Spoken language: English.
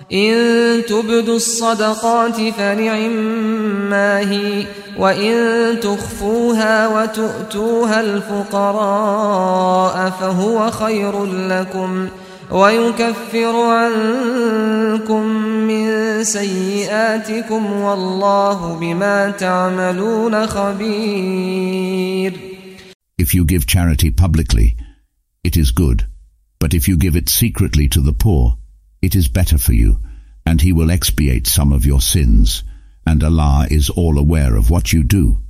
إن تبدوا الصدقات فنعما هي وإن تخفوها وتؤتوها الفقراء فهو خير لكم ويكفر عنكم من سيئاتكم والله بما تعملون خبير. If you give charity publicly, it is good, but if you give it secretly to the poor, it is better for you, and he will expiate some of your sins, and Allah is all aware of what you do.